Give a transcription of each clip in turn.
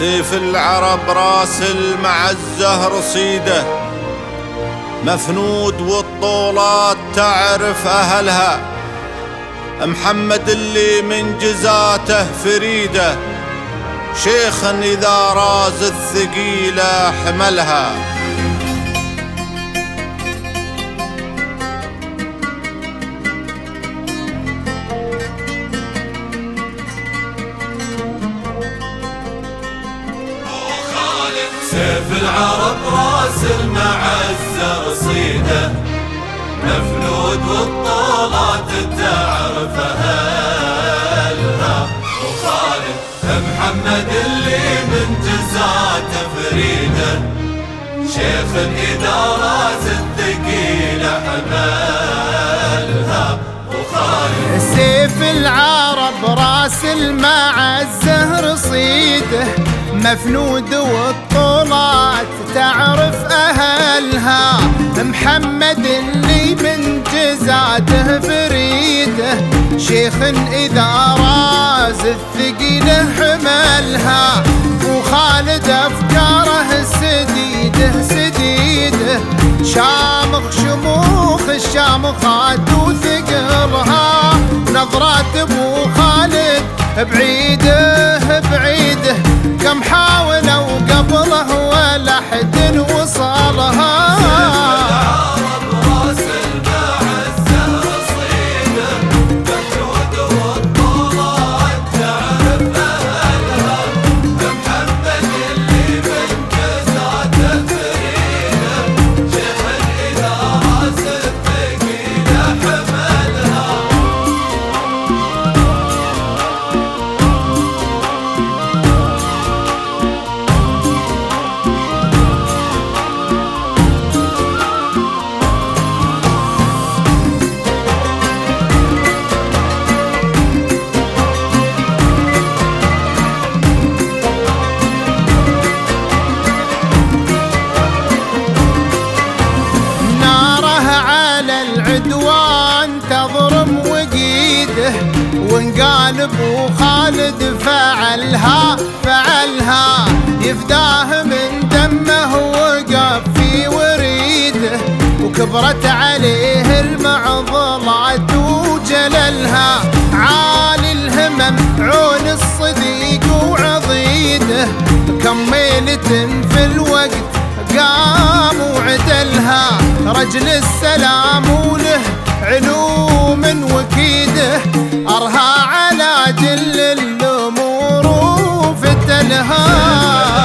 سيف العرب راسل مع الزهر صيده، مفنود والطولات تعرف أهلها، محمد اللي من جزاته فريده، شيخ إذا راز الثقيلة حملها. سيف العرب راسل مع الزهر صيده، مفنود والطولات تعرف أهلها، وخالد محمد اللي من جزاته فريده، شيخ إذا راس الثقيلة حملها، وخالد سيف العرب راسل مع الزهر صيده، مفنود والطولات تعرف أهلها، محمد اللي من جزاته فريده، شيخ إذا راز الثقيلة حملها، وخالد أفكاره سديده سديده، شامخ شموخ الشامخات وثقلها، نظرات أبو خالد بعيده بعيده، كم حاولوا قبله ولا حد وصلها. وانقال ابو خالد فعلها فعلها، يفداه من دمه وقف في وريده، وكبرت عليه المعضلات وجللها، عالي الهمم عون الصديق وعضيده، كميلة في الوقت قام وعدلها، رجل السلام وله علوم وكيده، أرها على جل الأمور وفتلها.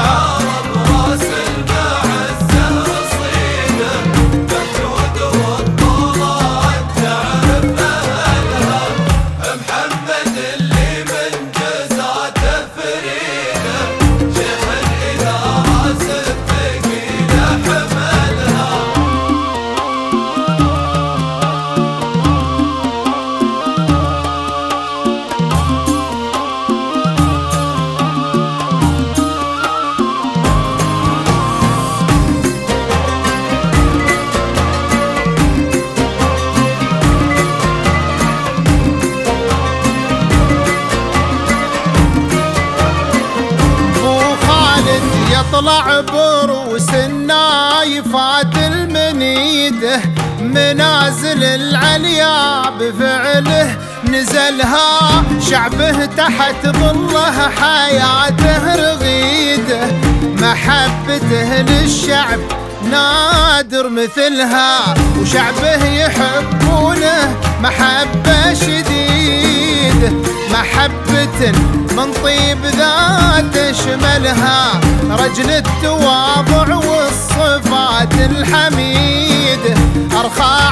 يطلع بروس النايفات المنيده، منازل العليا بفعله نزلها، شعبه تحت ظله حياته رغيده، محبته للشعب نادر مثلها، وشعبه يحبونه محبة شديدة، محبة من طيب ذات شملها، رجل التواضع والصفات الحميدة، أرخى